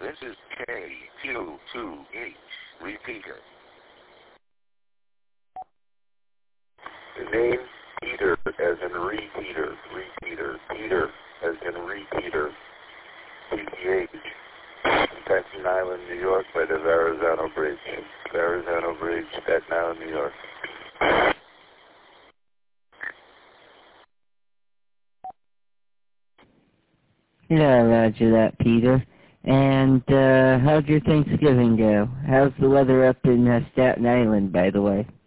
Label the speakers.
Speaker 1: This is KQ2H. Repeater. The name Peter as in repeater. Repeater. Peter as in repeater. PTH. Staten Island, New York by the Verrazano Bridge. Verrazano Bridge, Staten Island, New York.
Speaker 2: Yeah, roger that, Peter. And how'd your Thanksgiving go? How's the weather up in Staten Island, by the way?